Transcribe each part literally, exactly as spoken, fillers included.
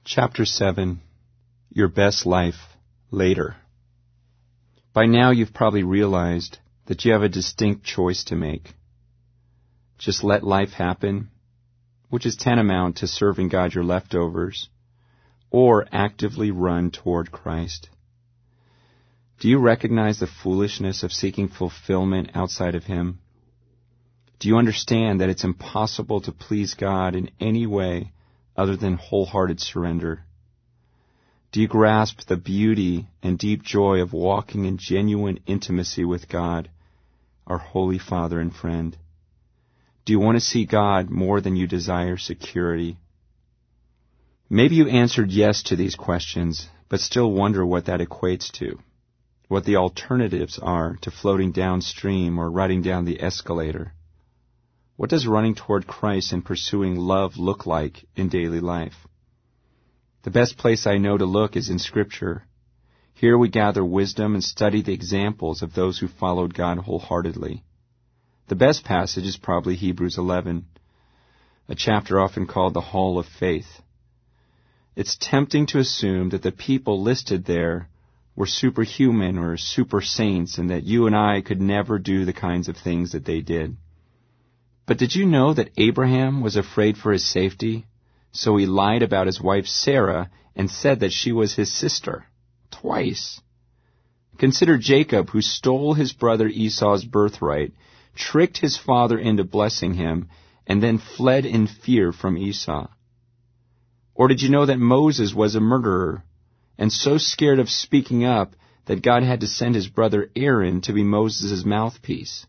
Chapter seven, Your Best Life Later. By now you've probably realized that you have a distinct choice to make. Just let life happen, which is tantamount to serving God your leftovers, or actively run toward Christ. Do you recognize the foolishness of seeking fulfillment outside of Him? Do you understand that it's impossible to please God in any way other than wholehearted surrender? Do you grasp the beauty and deep joy of walking in genuine intimacy with God, our Holy Father and friend? Do you want to see God more than you desire security? Maybe you answered yes to these questions, but still wonder what that equates to, what the alternatives are to floating downstream or riding down the escalator. What does running toward Christ and pursuing love look like in daily life? The best place I know to look is in Scripture. Here we gather wisdom and study the examples of those who followed God wholeheartedly. The best passage is probably Hebrews eleven, a chapter often called the Hall of Faith. It's tempting to assume that the people listed there were superhuman or super saints and that you and I could never do the kinds of things that they did. But did you know that Abraham was afraid for his safety? So he lied about his wife Sarah and said that she was his sister. Twice. Consider Jacob, who stole his brother Esau's birthright, tricked his father into blessing him, and then fled in fear from Esau. Or did you know that Moses was a murderer, and so scared of speaking up that God had to send his brother Aaron to be Moses' mouthpiece?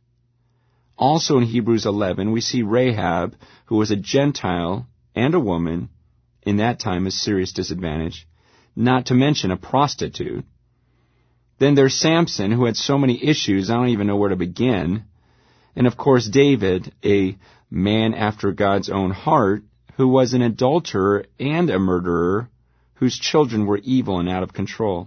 Also in Hebrews eleven, we see Rahab, who was a Gentile and a woman, in that time a serious disadvantage, not to mention a prostitute. Then there's Samson, who had so many issues, I don't even know where to begin. And of course David, a man after God's own heart, who was an adulterer and a murderer, whose children were evil and out of control.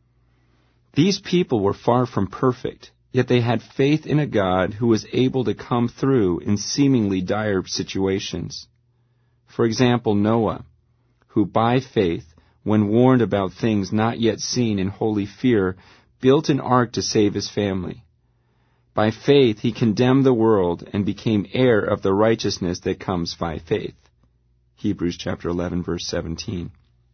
These people were far from perfect, yet they had faith in a God who was able to come through in seemingly dire situations. For example, Noah, who by faith, when warned about things not yet seen in holy fear, built an ark to save his family. By faith he condemned the world and became heir of the righteousness that comes by faith. Hebrews chapter eleven, verse seventeen.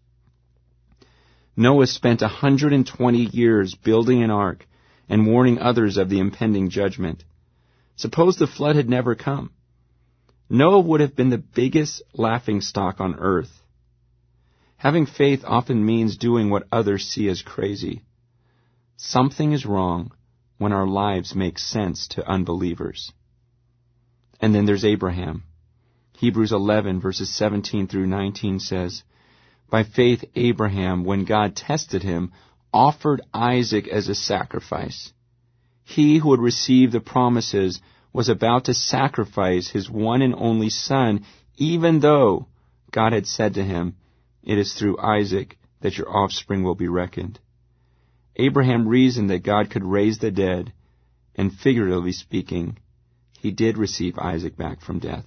Noah spent one hundred twenty years building an ark and warning others of the impending judgment. Suppose the flood had never come. Noah would have been the biggest laughingstock on earth. Having faith often means doing what others see as crazy. Something is wrong when our lives make sense to unbelievers. And then there's Abraham. Hebrews eleven, verses seventeen through nineteen says, By faith Abraham, when God tested him, offered Isaac as a sacrifice. He who had received the promises was about to sacrifice his one and only son, even though God had said to him, It is through Isaac that your offspring will be reckoned. Abraham reasoned that God could raise the dead, and figuratively speaking, he did receive Isaac back from death.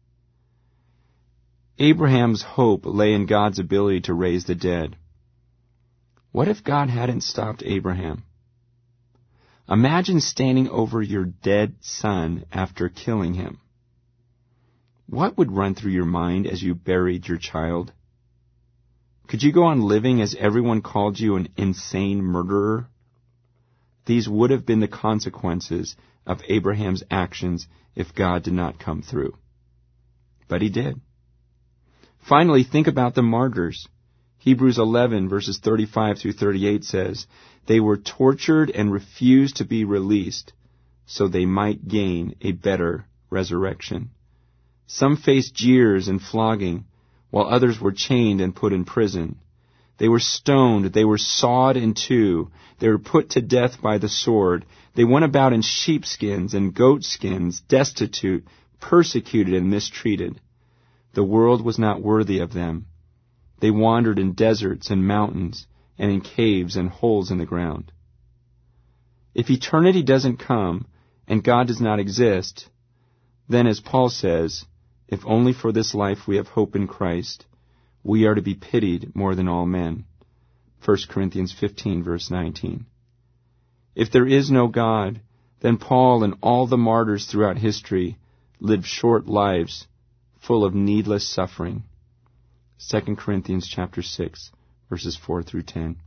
Abraham's hope lay in God's ability to raise the dead. What if God hadn't stopped Abraham? Imagine standing over your dead son after killing him. What would run through your mind as you buried your child? Could you go on living as everyone called you an insane murderer? These would have been the consequences of Abraham's actions if God did not come through. But he did. Finally, think about the martyrs. Hebrews eleven, verses thirty-five through thirty-eight says, They were tortured and refused to be released, so they might gain a better resurrection. Some faced jeers and flogging, while others were chained and put in prison. They were stoned, they were sawed in two, they were put to death by the sword. They went about in sheepskins and goatskins, destitute, persecuted, and mistreated. The world was not worthy of them. They wandered in deserts and mountains, and in caves and holes in the ground. If eternity doesn't come, and God does not exist, then, as Paul says, if only for this life we have hope in Christ, we are to be pitied more than all men. First Corinthians fifteen, verse nineteen. If there is no God, then Paul and all the martyrs throughout history lived short lives full of needless suffering. Second Corinthians chapter six, verses four through ten.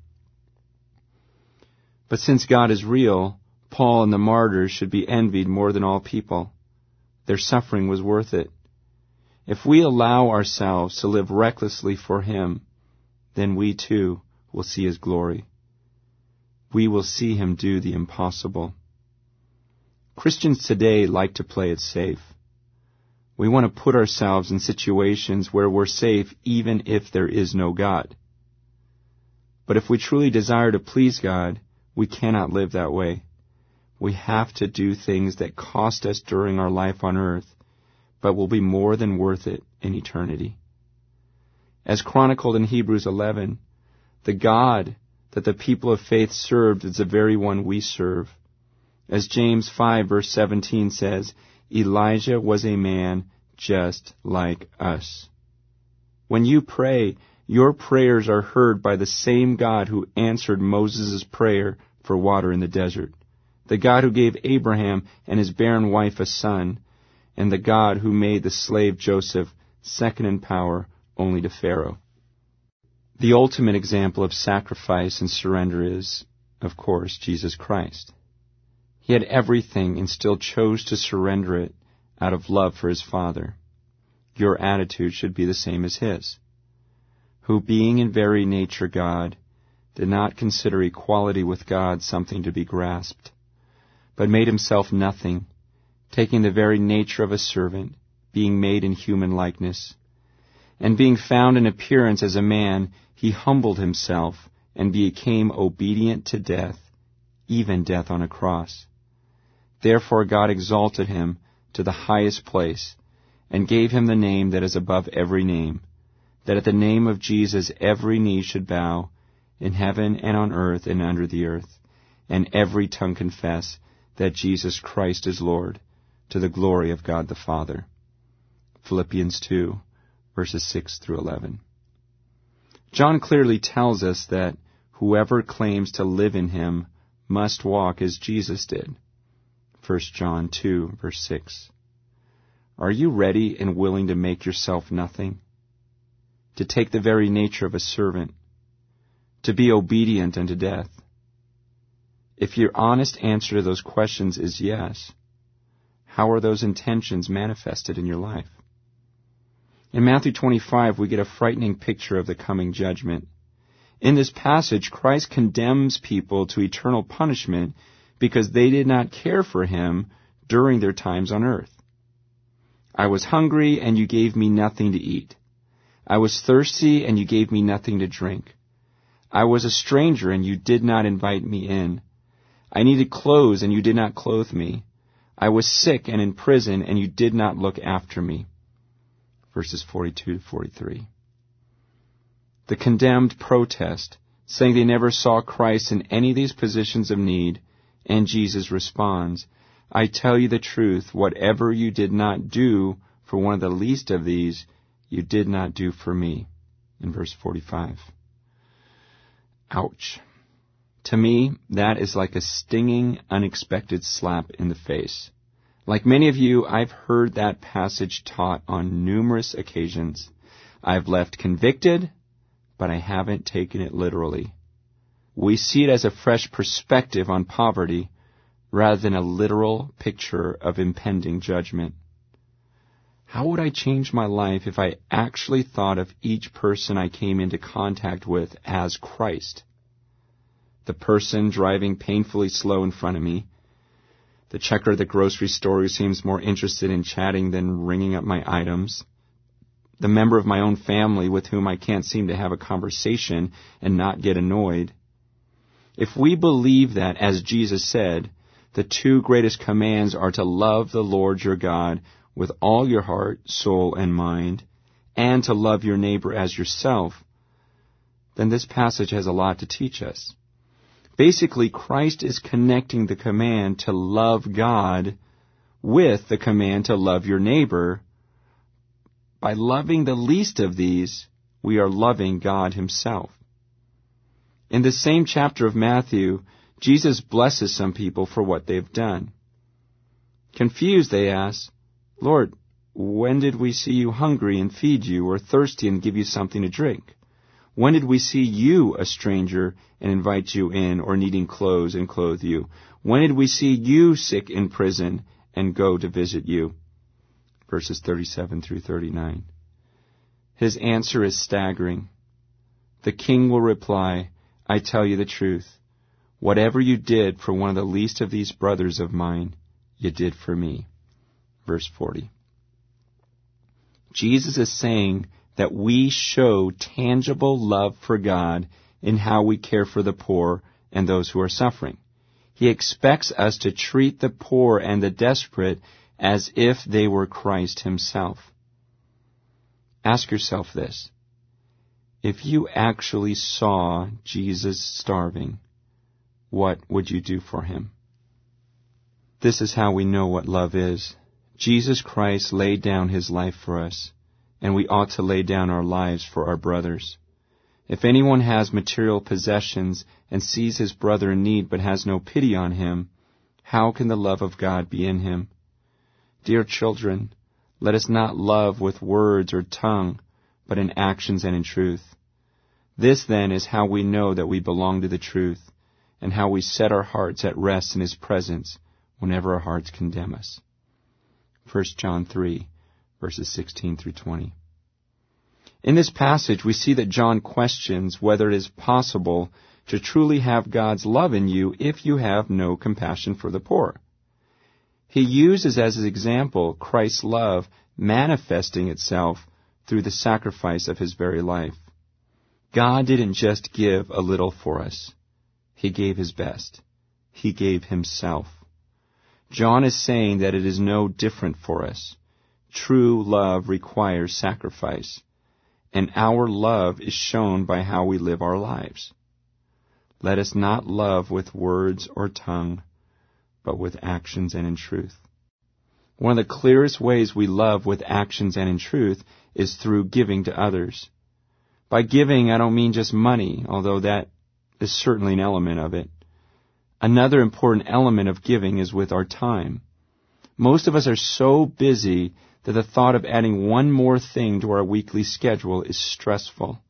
But since God is real, Paul and the martyrs should be envied more than all people. Their suffering was worth it. If we allow ourselves to live recklessly for Him, then we too will see His glory. We will see Him do the impossible. Christians today like to play it safe. We want to put ourselves in situations where we're safe even if there is no God. But if we truly desire to please God, we cannot live that way. We have to do things that cost us during our life on earth, but will be more than worth it in eternity. As chronicled in Hebrews eleven, the God that the people of faith served is the very one we serve. As James five verse seventeen says, Elijah was a man just like us. When you pray, your prayers are heard by the same God who answered Moses' prayer for water in the desert, the God who gave Abraham and his barren wife a son, and the God who made the slave Joseph second in power only to Pharaoh. The ultimate example of sacrifice and surrender is, of course, Jesus Christ. He had everything and still chose to surrender it out of love for His Father. Your attitude should be the same as His, who, being in very nature God, did not consider equality with God something to be grasped, but made Himself nothing, taking the very nature of a servant, being made in human likeness. And being found in appearance as a man, He humbled Himself and became obedient to death, even death on a cross. Therefore God exalted Him to the highest place, and gave Him the name that is above every name, that at the name of Jesus every knee should bow, in heaven and on earth and under the earth, and every tongue confess that Jesus Christ is Lord, to the glory of God the Father. Philippians two, verses six through eleven. John clearly tells us that whoever claims to live in Him must walk as Jesus did. First John two, verse six. Are you ready and willing to make yourself nothing? To take the very nature of a servant? To be obedient unto death? If your honest answer to those questions is yes, how are those intentions manifested in your life? In Matthew twenty-five, we get a frightening picture of the coming judgment. In this passage, Christ condemns people to eternal punishment because they did not care for Him during their times on earth. I was hungry, and you gave me nothing to eat. I was thirsty, and you gave me nothing to drink. I was a stranger, and you did not invite me in. I needed clothes, and you did not clothe me. I was sick and in prison, and you did not look after me. Verses forty-two to forty-three. The condemned protest, saying they never saw Christ in any of these positions of need, and Jesus responds, I tell you the truth, whatever you did not do for one of the least of these, you did not do for me. In verse forty-five. Ouch. To me, that is like a stinging, unexpected slap in the face. Like many of you, I've heard that passage taught on numerous occasions. I've left convicted, but I haven't taken it literally. We see it as a fresh perspective on poverty rather than a literal picture of impending judgment. How would I change my life if I actually thought of each person I came into contact with as Christ? The person driving painfully slow in front of me, the checker at the grocery store who seems more interested in chatting than ringing up my items, the member of my own family with whom I can't seem to have a conversation and not get annoyed. If we believe that, as Jesus said, the two greatest commands are to love the Lord your God with all your heart, soul, and mind, and to love your neighbor as yourself, then this passage has a lot to teach us. Basically, Christ is connecting the command to love God with the command to love your neighbor. By loving the least of these, we are loving God Himself. In the same chapter of Matthew, Jesus blesses some people for what they've done. Confused, they ask, "Lord, when did we see you hungry and feed you, or thirsty and give you something to drink? When did we see you a stranger and invite you in, or needing clothes and clothe you? When did we see you sick in prison and go to visit you?" Verses thirty-seven through thirty-nine. His answer is staggering. The king will reply, "I tell you the truth. Whatever you did for one of the least of these brothers of mine, you did for me." Verse forty. Jesus is saying that we show tangible love for God in how we care for the poor and those who are suffering. He expects us to treat the poor and the desperate as if they were Christ Himself. Ask yourself this. If you actually saw Jesus starving, what would you do for Him? This is how we know what love is. Jesus Christ laid down His life for us, and we ought to lay down our lives for our brothers. If anyone has material possessions and sees his brother in need but has no pity on him, how can the love of God be in him? Dear children, let us not love with words or tongue, but in actions and in truth. This, then, is how we know that we belong to the truth, and how we set our hearts at rest in His presence whenever our hearts condemn us. First John three, verses sixteen through twenty. In this passage, we see that John questions whether it is possible to truly have God's love in you if you have no compassion for the poor. He uses as his example Christ's love manifesting itself through the sacrifice of His very life. God didn't just give a little for us. He gave His best. He gave Himself. John is saying that it is no different for us. True love requires sacrifice, and our love is shown by how we live our lives. Let us not love with words or tongue, but with actions and in truth. One of the clearest ways we love with actions and in truth is through giving to others. By giving, I don't mean just money, although that is certainly an element of it. Another important element of giving is with our time. Most of us are so busy that the thought of adding one more thing to our weekly schedule is stressful.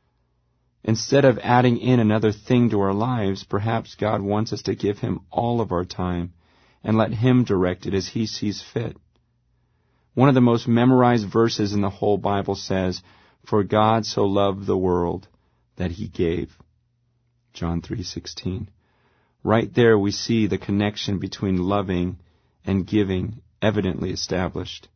Instead of adding in another thing to our lives, perhaps God wants us to give Him all of our time and let Him direct it as He sees fit. One of the most memorized verses in the whole Bible says, "For God so loved the world that He gave." John three sixteen. Right there we see the connection between loving and giving evidently established.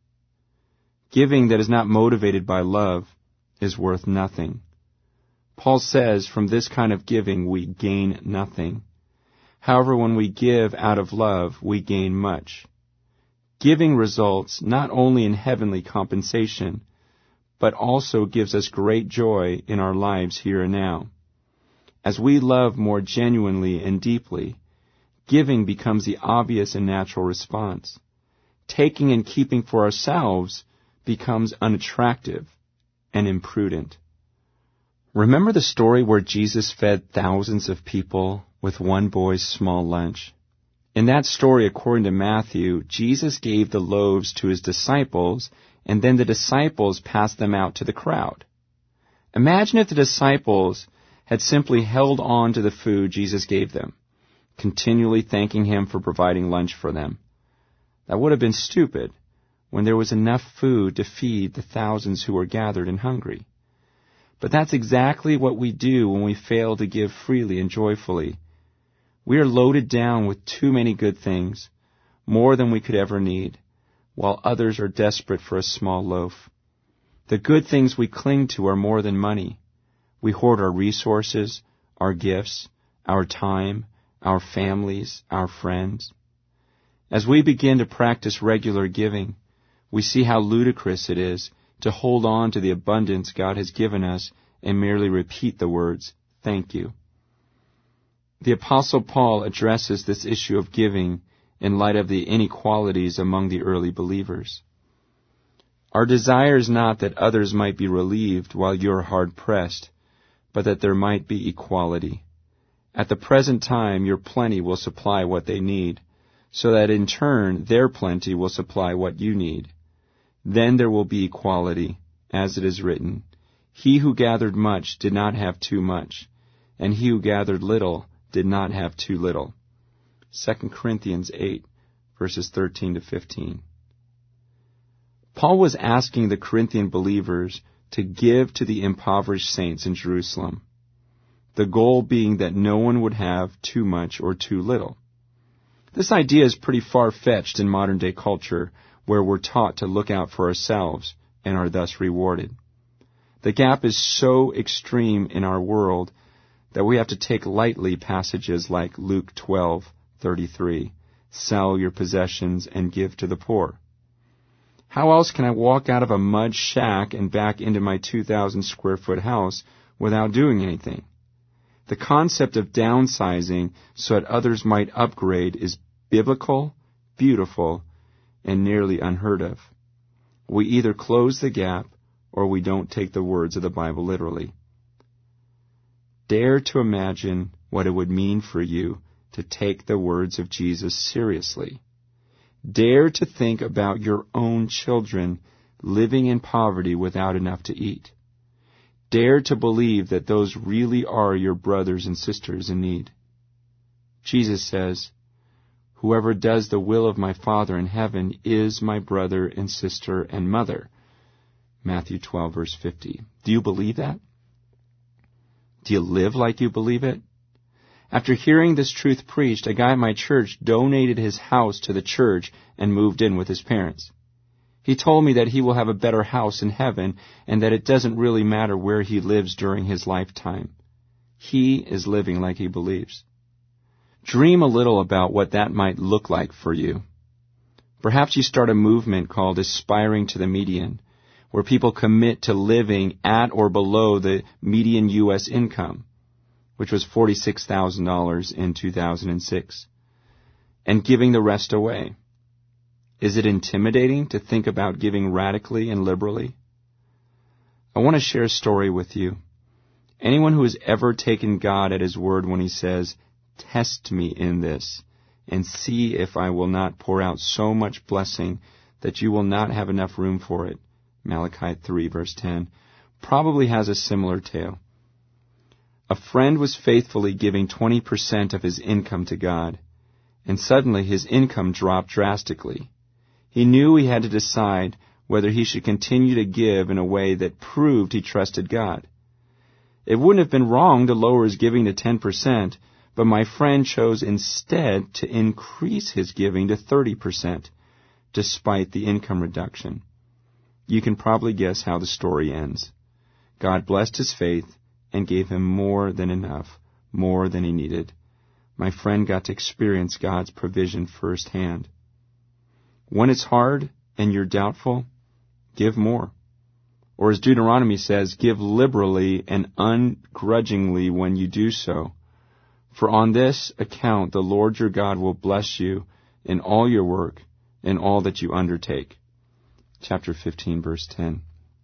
Giving that is not motivated by love is worth nothing. Paul says from this kind of giving we gain nothing. However, when we give out of love, we gain much. Giving results not only in heavenly compensation, but also gives us great joy in our lives here and now. As we love more genuinely and deeply, giving becomes the obvious and natural response. Taking and keeping for ourselves becomes unattractive and imprudent. Remember the story where Jesus fed thousands of people with one boy's small lunch? In that story, according to Matthew, Jesus gave the loaves to His disciples, and then the disciples passed them out to the crowd. Imagine if the disciples had simply held on to the food Jesus gave them, continually thanking Him for providing lunch for them. That would have been stupid when there was enough food to feed the thousands who were gathered and hungry. But that's exactly what we do when we fail to give freely and joyfully. We are loaded down with too many good things, more than we could ever need, while others are desperate for a small loaf. The good things we cling to are more than money. We hoard our resources, our gifts, our time, our families, our friends. As we begin to practice regular giving, we see how ludicrous it is to hold on to the abundance God has given us and merely repeat the words, "Thank you." The Apostle Paul addresses this issue of giving in light of the inequalities among the early believers. Our desire is not that others might be relieved while you're hard-pressed, but that there might be equality. At the present time, your plenty will supply what they need, so that in turn their plenty will supply what you need. Then there will be equality, as it is written, "He who gathered much did not have too much, and he who gathered little did not have too little." Second Corinthians eight, verses thirteen to fifteen. Paul was asking the Corinthian believers to give to the impoverished saints in Jerusalem, the goal being that no one would have too much or too little. This idea is pretty far-fetched in modern-day culture, where we're taught to look out for ourselves and are thus rewarded. The gap is so extreme in our world that we have to take lightly passages like Luke twelve thirty-three, "Sell your possessions and give to the poor." How else can I walk out of a mud shack and back into my two thousand square foot house without doing anything? The concept of downsizing so that others might upgrade is biblical, beautiful, and nearly unheard of. We either close the gap or we don't take the words of the Bible literally. Dare to imagine what it would mean for you to take the words of Jesus seriously. Dare to think about your own children living in poverty without enough to eat. Dare to believe that those really are your brothers and sisters in need. Jesus says, "Whoever does the will of my Father in heaven is my brother and sister and mother." Matthew twelve, verse fifty. Do you believe that? Do you live like you believe it? After hearing this truth preached, a guy at my church donated his house to the church and moved in with his parents. He told me that he will have a better house in heaven and that it doesn't really matter where he lives during his lifetime. He is living like he believes. Dream a little about what that might look like for you. Perhaps you start a movement called Aspiring to the Median, where people commit to living at or below the median U S income, which was forty-six thousand dollars in two thousand six, and giving the rest away. Is it intimidating to think about giving radically and liberally? I want to share a story with you. Anyone who has ever taken God at His word when He says, "Test me in this, and see if I will not pour out so much blessing that you will not have enough room for it," Malachi three, verse ten, probably has a similar tale. A friend was faithfully giving twenty percent of his income to God, and suddenly his income dropped drastically. He knew he had to decide whether he should continue to give in a way that proved he trusted God. It wouldn't have been wrong to lower his giving to ten percent, but my friend chose instead to increase his giving to thirty percent, despite the income reduction. You can probably guess how the story ends. God blessed his faith and gave him more than enough, more than he needed. My friend got to experience God's provision firsthand. When it's hard and you're doubtful, give more. Or as Deuteronomy says, give liberally and ungrudgingly when you do so. For on this account the Lord your God will bless you in all your work, in all that you undertake. Chapter fifteen, verse ten.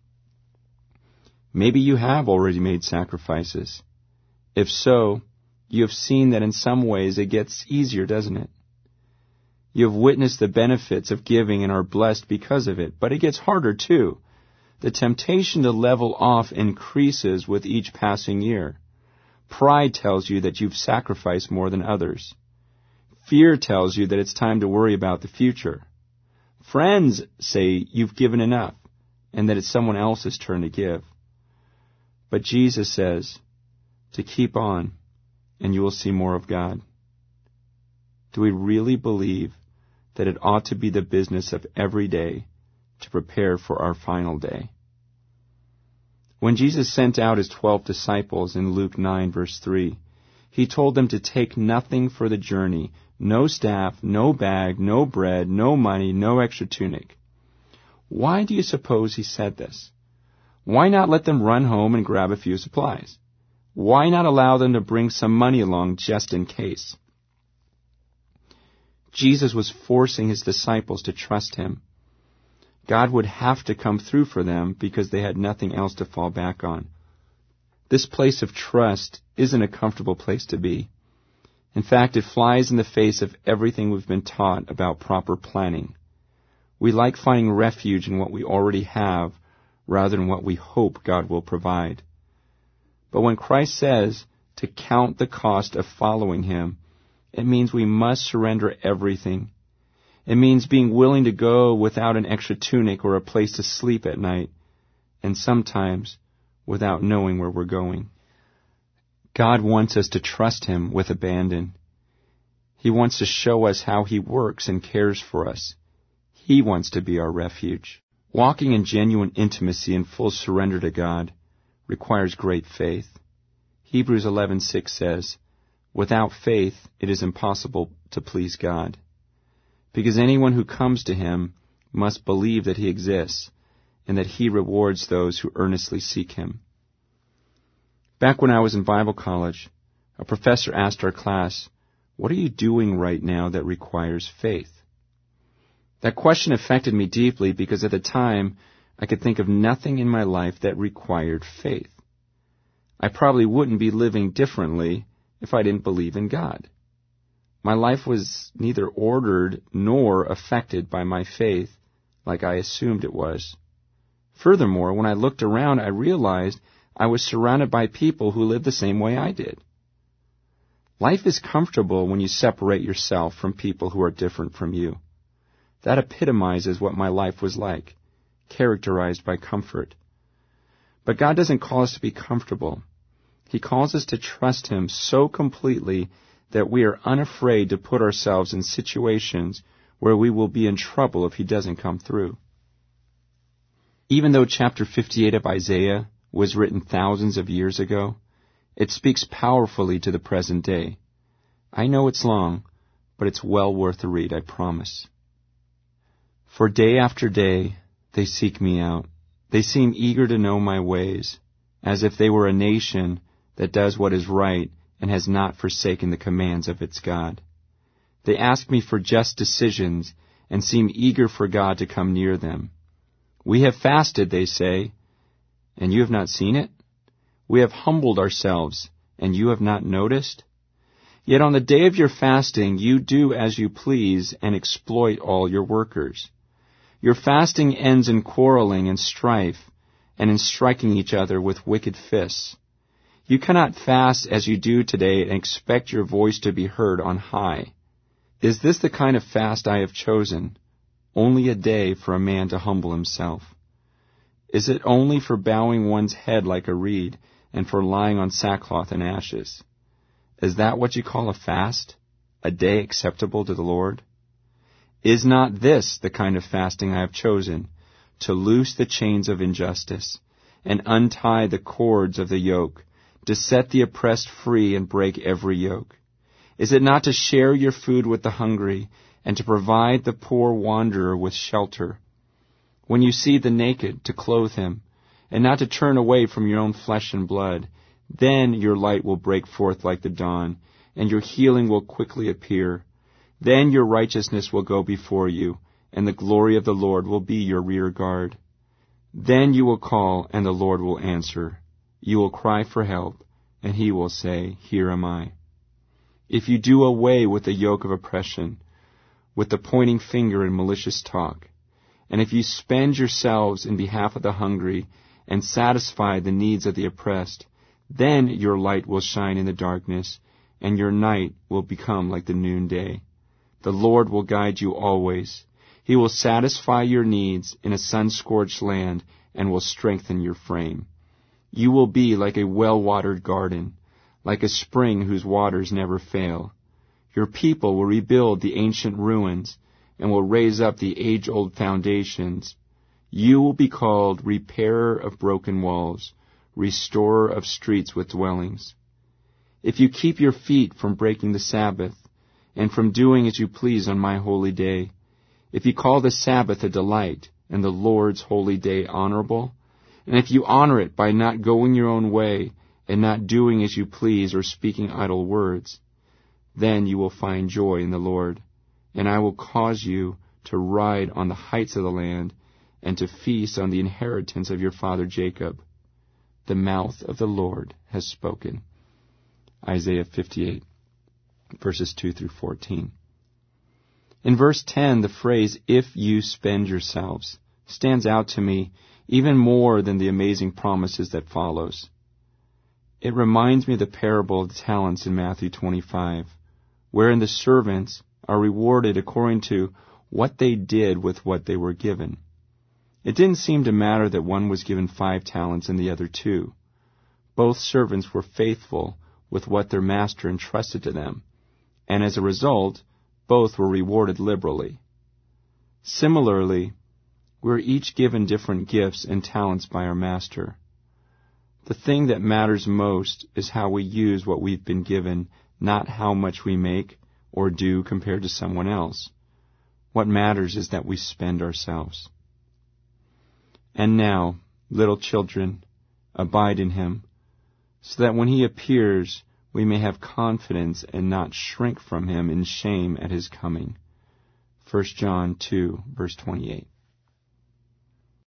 Maybe you have already made sacrifices. If so, you have seen that in some ways it gets easier, doesn't it? You have witnessed the benefits of giving and are blessed because of it, but it gets harder too. The temptation to level off increases with each passing year. Pride tells you that you've sacrificed more than others. Fear tells you that it's time to worry about the future. Friends say you've given enough and that it's someone else's turn to give. But Jesus says to keep on and you will see more of God. Do we really believe that it ought to be the business of every day to prepare for our final day? When Jesus sent out his twelve disciples in Luke nine, verse three, he told them to take nothing for the journey, no staff, no bag, no bread, no money, no extra tunic. Why do you suppose he said this? Why not let them run home and grab a few supplies? Why not allow them to bring some money along just in case? Jesus was forcing his disciples to trust him. God would have to come through for them because they had nothing else to fall back on. This place of trust isn't a comfortable place to be. In fact, it flies in the face of everything we've been taught about proper planning. We like finding refuge in what we already have rather than what we hope God will provide. But when Christ says to count the cost of following Him, it means we must surrender everything. It means being willing to go without an extra tunic or a place to sleep at night, and sometimes without knowing where we're going. God wants us to trust Him with abandon. He wants to show us how He works and cares for us. He wants to be our refuge. Walking in genuine intimacy and full surrender to God requires great faith. Hebrews eleven six says, "Without faith it is impossible to please God." Because anyone who comes to Him must believe that He exists and that He rewards those who earnestly seek Him. Back when I was in Bible college, a professor asked our class, "What are you doing right now that requires faith?" That question affected me deeply because at the time I could think of nothing in my life that required faith. I probably wouldn't be living differently if I didn't believe in God. My life was neither ordered nor affected by my faith like I assumed it was. Furthermore, when I looked around, I realized I was surrounded by people who lived the same way I did. Life is comfortable when you separate yourself from people who are different from you. That epitomizes what my life was like, characterized by comfort. But God doesn't call us to be comfortable. He calls us to trust Him so completely that we are unafraid to put ourselves in situations where we will be in trouble if He doesn't come through. Even though chapter fifty-eight of Isaiah was written thousands of years ago, it speaks powerfully to the present day. I know it's long, but it's well worth the read, I promise. For day after day they seek me out. They seem eager to know my ways, as if they were a nation that does what is right and has not forsaken the commands of its God. They ask me for just decisions and seem eager for God to come near them. We have fasted, they say, and you have not seen it? We have humbled ourselves, and you have not noticed? Yet on the day of your fasting you do as you please and exploit all your workers. Your fasting ends in quarreling and strife, and in striking each other with wicked fists. You cannot fast as you do today and expect your voice to be heard on high. Is this the kind of fast I have chosen? Only a day for a man to humble himself. Is it only for bowing one's head like a reed and for lying on sackcloth and ashes? Is that what you call a fast? A day acceptable to the Lord? Is not this the kind of fasting I have chosen, to loose the chains of injustice and untie the cords of the yoke, to set the oppressed free and break every yoke? Is it not to share your food with the hungry and to provide the poor wanderer with shelter? When you see the naked, to clothe him, and not to turn away from your own flesh and blood, then your light will break forth like the dawn, and your healing will quickly appear. Then your righteousness will go before you, and the glory of the Lord will be your rear guard. Then you will call, and the Lord will answer. You will cry for help, and He will say, Here am I. If you do away with the yoke of oppression, with the pointing finger and malicious talk, and if you spend yourselves in behalf of the hungry and satisfy the needs of the oppressed, then your light will shine in the darkness, and your night will become like the noonday. The Lord will guide you always. He will satisfy your needs in a sun-scorched land and will strengthen your frame. You will be like a well-watered garden, like a spring whose waters never fail. Your people will rebuild the ancient ruins and will raise up the age-old foundations. You will be called repairer of broken walls, restorer of streets with dwellings. If you keep your feet from breaking the Sabbath, and from doing as you please on my holy day, if you call the Sabbath a delight, and the Lord's holy day honorable, and if you honor it by not going your own way, and not doing as you please or speaking idle words, then you will find joy in the Lord, and I will cause you to ride on the heights of the land, and to feast on the inheritance of your father Jacob. The mouth of the Lord has spoken. Isaiah fifty-eight, verses two through fourteen. In verse ten, the phrase, if you spend yourselves, stands out to me even more than the amazing promises that follows. It reminds me of the parable of the talents in Matthew twenty-five, wherein the servants are rewarded according to what they did with what they were given. It didn't seem to matter that one was given five talents and the other two. Both servants were faithful with what their master entrusted to them, and as a result, both were rewarded liberally. Similarly, we're each given different gifts and talents by our master. The thing that matters most is how we use what we've been given, not how much we make or do compared to someone else. What matters is that we spend ourselves. And now, little children, abide in him, so that when he appears, we may have confidence and not shrink from him in shame at his coming. First John two, verse twenty-eight.